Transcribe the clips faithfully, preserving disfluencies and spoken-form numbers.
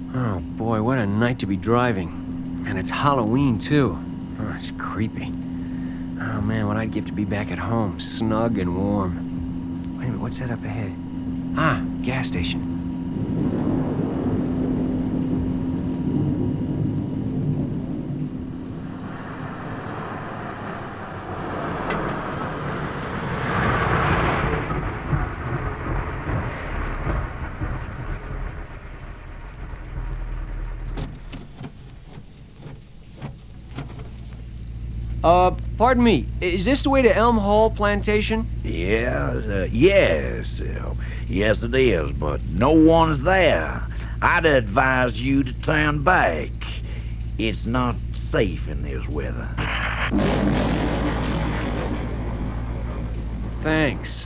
Oh boy, what a night to be driving. And it's Halloween, too. Oh, it's creepy. Oh man, what I'd give to be back at home, snug and warm. Wait a minute, what's that up ahead? Ah, gas station. Uh, pardon me, is this the way to Elm Hall Plantation? Yeah, uh, yes, uh, yes it is, but no one's there. I'd advise you to turn back. It's not safe in this weather. Thanks.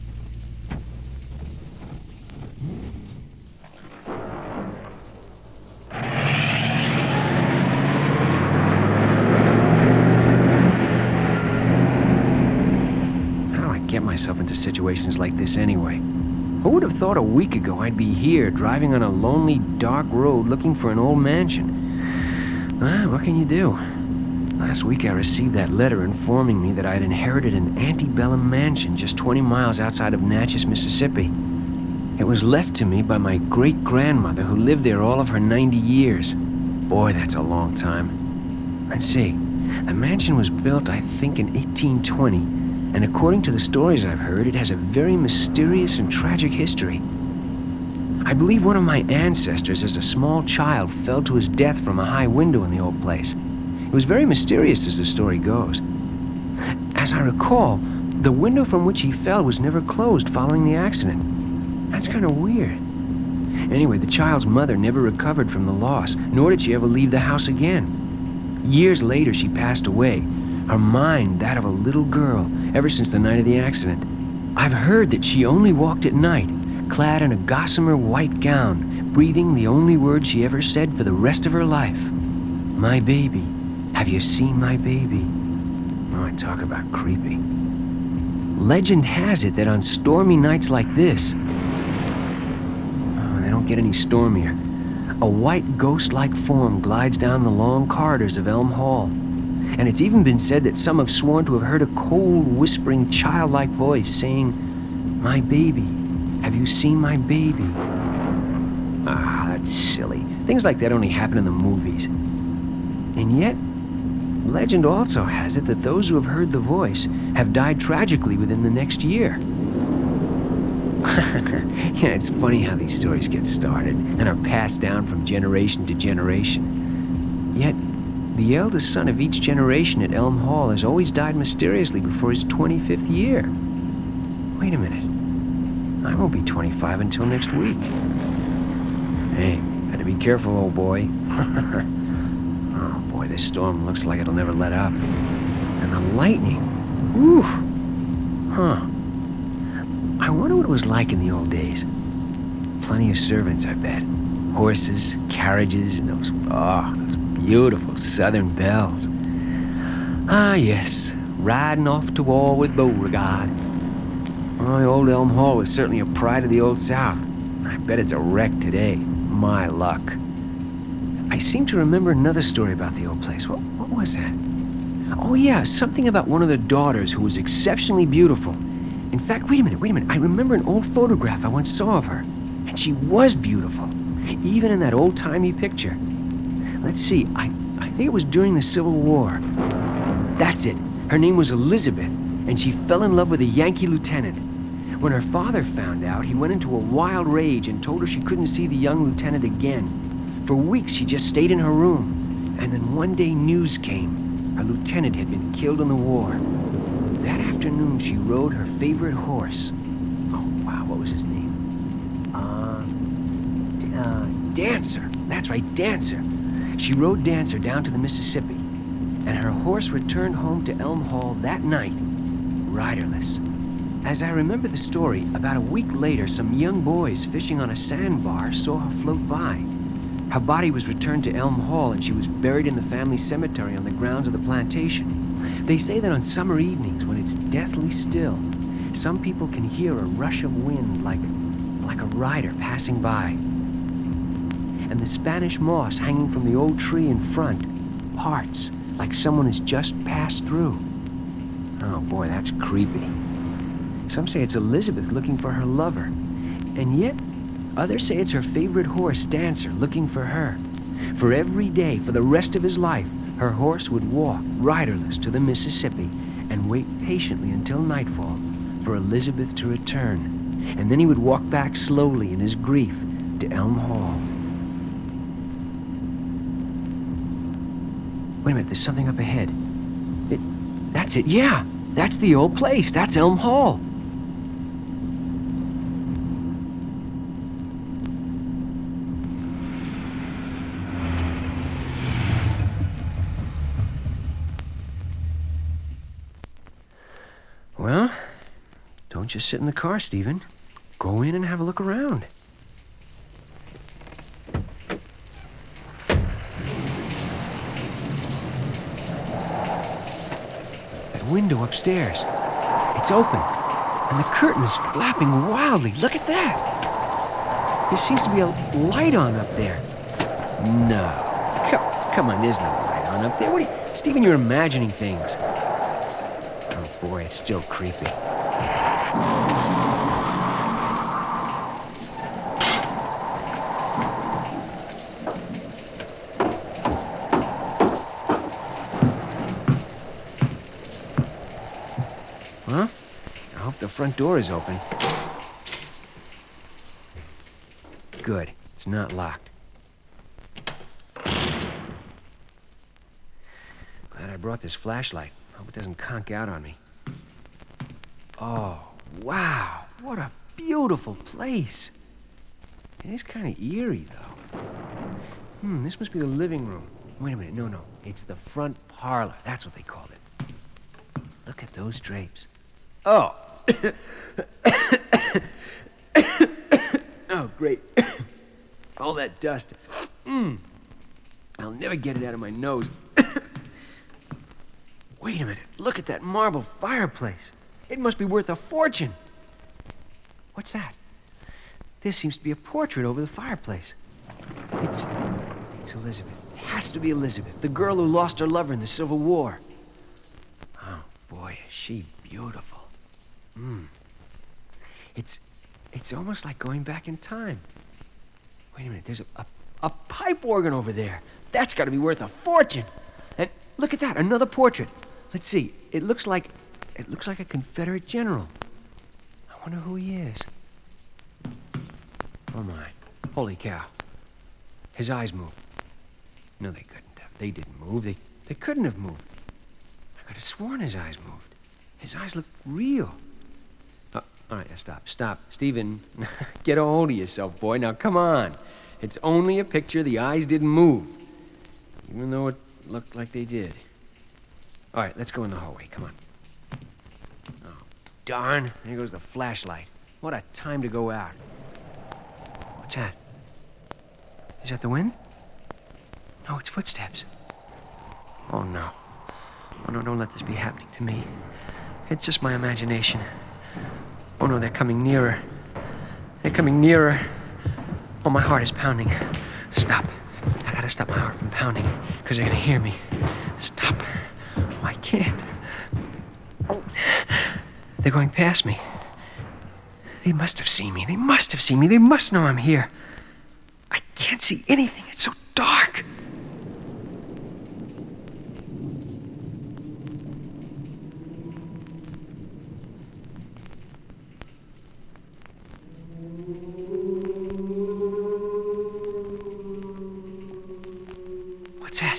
Get myself into situations like this anyway. Who would have thought a week ago I'd be here driving on a lonely, dark road looking for an old mansion? Well, what can you do? Last week I received that letter informing me that I had inherited an antebellum mansion just twenty miles outside of Natchez, Mississippi. It was left to me by my great-grandmother who lived there all of her ninety years. Boy, that's a long time. Let's see. The mansion was built, I think, in eighteen twenty. And according to the stories I've heard, it has a very mysterious and tragic history. I believe one of my ancestors as a small child fell to his death from a high window in the old place. It was very mysterious as the story goes. As I recall, the window from which he fell was never closed following the accident. That's kind of weird. Anyway, the child's mother never recovered from the loss, nor did she ever leave the house again. Years later, she passed away, her mind that of a little girl, ever since the night of the accident. I've heard that she only walked at night, clad in a gossamer white gown, breathing the only word she ever said for the rest of her life. My baby. Have you seen my baby? Oh, I talk about creepy. Legend has it that on stormy nights like this, oh, they don't get any stormier, a white ghost-like form glides down the long corridors of Elm Hall. And it's even been said that some have sworn to have heard a cold, whispering, childlike voice saying, "My baby, have you seen my baby?" Ah, that's silly. Things like that only happen in the movies. And yet, legend also has it that those who have heard the voice have died tragically within the next year. Yeah, it's funny how these stories get started and are passed down from generation to generation. Yet, the eldest son of each generation at Elm Hall has always died mysteriously before his twenty-fifth year. Wait a minute. I won't be twenty-five until next week. Hey, better be careful, old boy. Oh boy, this storm looks like it'll never let up. And the lightning. Whew. Huh. I wonder what it was like in the old days. Plenty of servants, I bet. Horses, carriages, and those, oh, those beautiful southern bells. Ah, yes, riding off to war with Beauregard. Oh, old Elm Hall was certainly a pride of the Old South. I bet it's a wreck today. My luck. I seem to remember another story about the old place. What, what was that? Oh, yeah, something about one of the daughters who was exceptionally beautiful. In fact, wait a minute, wait a minute. I remember an old photograph I once saw of her. And she was beautiful, even in that old-timey picture. Let's see, I, I think it was during the Civil War. That's it. Her name was Elizabeth, and she fell in love with a Yankee lieutenant. When her father found out, he went into a wild rage and told her she couldn't see the young lieutenant again. For weeks, she just stayed in her room. And then one day news came. Her lieutenant had been killed in the war. That afternoon, she rode her favorite horse. Oh, wow, what was his name? Uh, D- uh Dancer. That's right, Dancer. She rode Dancer down to the Mississippi, and her horse returned home to Elm Hall that night, riderless. As I remember the story, about a week later, some young boys fishing on a sandbar saw her float by. Her body was returned to Elm Hall, and she was buried in the family cemetery on the grounds of the plantation. They say that on summer evenings, when it's deathly still, some people can hear a rush of wind like, like a rider passing by. And and the Spanish moss hanging from the old tree in front parts like someone has just passed through. Oh boy, that's creepy. Some say it's Elizabeth looking for her lover, and yet others say it's her favorite horse, Dancer, looking for her. For every day, for the rest of his life, her horse would walk riderless to the Mississippi and wait patiently until nightfall for Elizabeth to return. And then he would walk back slowly in his grief to Elm Hall. Wait a minute, there's something up ahead. It, that's it, yeah! That's the old place, that's Elm Hall. Well, don't just sit in the car, Stephen. Go in and have a look around. That window upstairs, it's open, and the curtain is flapping wildly. Look at that. There seems to be a light on up there. No. Come, come on, there's no light on up there. What are you... Stephen, you're imagining things. Oh boy, it's still creepy. Huh? I hope the front door is open. Good. It's not locked. Glad I brought this flashlight. Hope it doesn't conk out on me. Oh, wow. What a beautiful place. It is kind of eerie, though. Hmm, this must be the living room. Wait a minute. No, no. It's the front parlor. That's what they called it. Look at those drapes. Oh. Oh, great. All that dust. Mm. I'll never get it out of my nose. Wait a minute. Look at that marble fireplace. It must be worth a fortune. What's that? There seems to be a portrait over the fireplace. It's... It's Elizabeth. It has to be Elizabeth, the girl who lost her lover in the Civil War. Oh, boy, is she beautiful. Hmm. It's... It's almost like going back in time. Wait a minute, there's a, a, a pipe organ over there. That's got to be worth a fortune. And look at that, another portrait. Let's see, it looks like... It looks like a Confederate general. I wonder who he is. Oh my, holy cow. His eyes moved. No, they couldn't have. They didn't move. They, they couldn't have moved. I could have sworn his eyes moved. His eyes looked real. Oh, all right, now stop, stop. Stephen, get a hold of yourself, boy. Now, come on. It's only a picture. The eyes didn't move. Even though it looked like they did. All right, let's go in the hallway. Come on. Oh, darn. There goes the flashlight. What a time to go out. What's that? Is that the wind? No, it's footsteps. Oh, no. Oh, no, don't let this be happening to me. It's just my imagination. Oh, no, they're coming nearer. They're coming nearer. Oh, my heart is pounding. Stop. I gotta stop my heart from pounding, because they're gonna hear me. Stop. Oh, I can't. Oh. They're going past me. They must have seen me. They must have seen me. They must know I'm here. I can't see anything. It's so dark. What's that?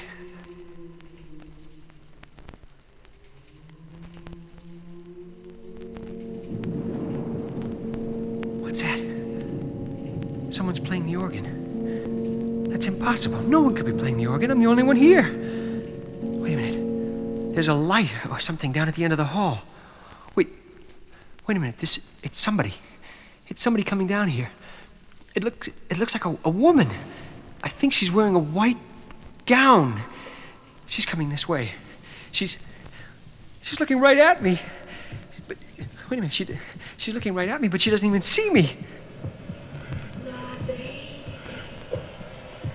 What's that? Someone's playing the organ. That's impossible. No one could be playing the organ. I'm the only one here. Wait a minute. There's a light or something down at the end of the hall. Wait. Wait a minute. This... It's somebody. It's somebody coming down here. It looks... It looks like a, a woman. I think she's wearing a white gown. She's coming this way. She's... She's looking right at me. But... Wait a minute. She, she's looking right at me, but she doesn't even see me.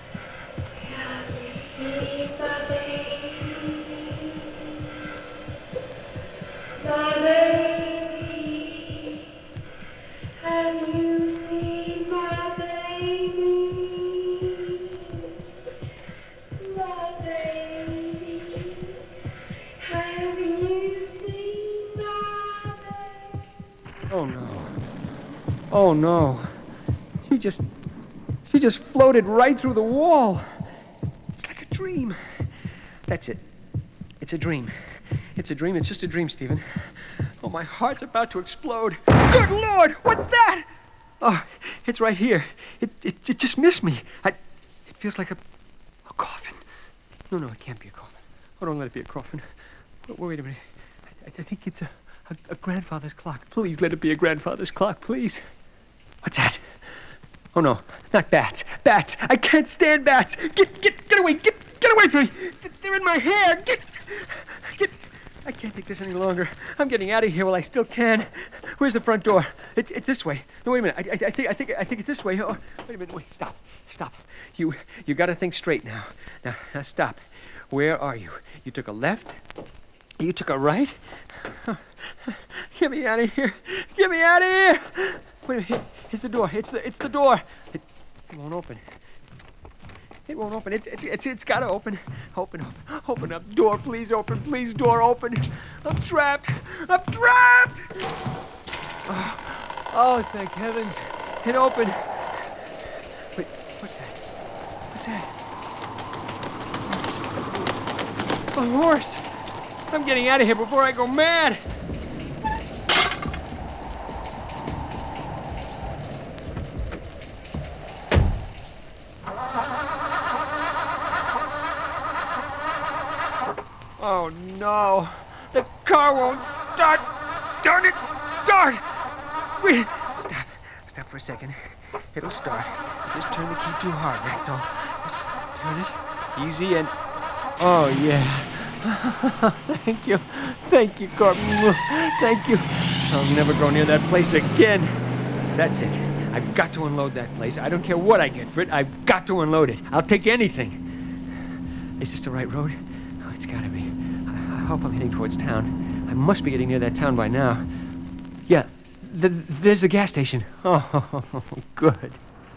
Oh, no. She just... She just floated right through the wall. It's like a dream. That's it. It's a dream. It's a dream. It's just a dream, Stephen. Oh, my heart's about to explode. Good Lord! What's that? Oh, it's right here. It it, it just missed me. I, it feels like a, a coffin. No, no, it can't be a coffin. Oh, don't let it be a coffin. Wait, wait a minute. I, I think it's a, a, a grandfather's clock. Please let it be a grandfather's clock, please. What's that? Oh, no, not bats. Bats. I can't stand bats. Get, get, get away. Get, get away from me. They're in my hair. Get, get. I can't take this any longer. I'm getting out of here while I still can. Where's the front door? It's, it's this way. No, wait a minute. I, I, I think, I think, I think it's this way. Oh, wait a minute. Wait. Stop. Stop. You, you got to think straight now. Now, now, stop. Where are you? You took a left. You took a right. Get me out of here. Get me out of here. Wait a minute. Here's the door. It's the it's the door. It, it won't open. It won't open. It's it's it's it's gotta open. Open up. Open up. Door, please open. Please, door open. I'm trapped. I'm trapped. Oh, oh thank heavens. It opened. Wait, what's that? What's that? A horse. I'm getting out of here before I go mad. Oh, no. The car won't start. Darn it, start! Wait. Stop. Stop for a second. It'll start. Just turn the key too hard, that's all. Just turn it easy and... Oh, yeah. Thank you. Thank you, Corp. Thank you. I'll never go near that place again. That's it. I've got to unload that place. I don't care what I get for it. I've got to unload it. I'll take anything. Is this the right road? Oh, it's gotta be. I, I hope I'm heading towards town. I must be getting near that town by now. Yeah, the, there's the gas station. Oh, good.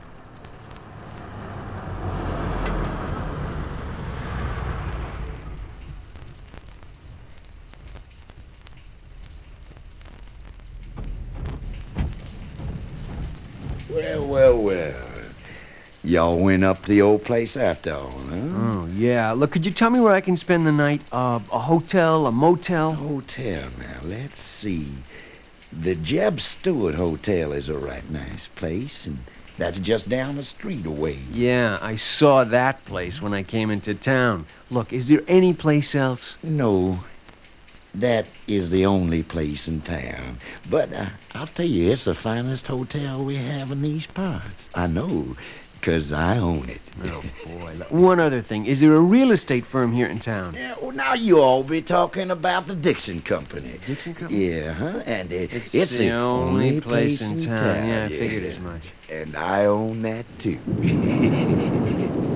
Well, well, well. Y'all went up to the old place after all, huh? Oh, yeah. Look, could you tell me where I can spend the night? Uh, a hotel, a motel? Hotel, now, let's see. The Jeb Stewart Hotel is a right nice place, and that's just down the street away. Yeah, I saw that place when I came into town. Look, is there any place else? No, that is the only place in town. But uh, I'll tell you, it's the finest hotel we have in these parts. I know, 'cause I own it. Oh, boy. One other thing. Is there a real estate firm here in town? Yeah, well, now you all be talking about the Dixon Company. Dixon Company? Yeah, huh? And it, It's, it's the only place in town. Yeah, I figured as much. And I own that, too.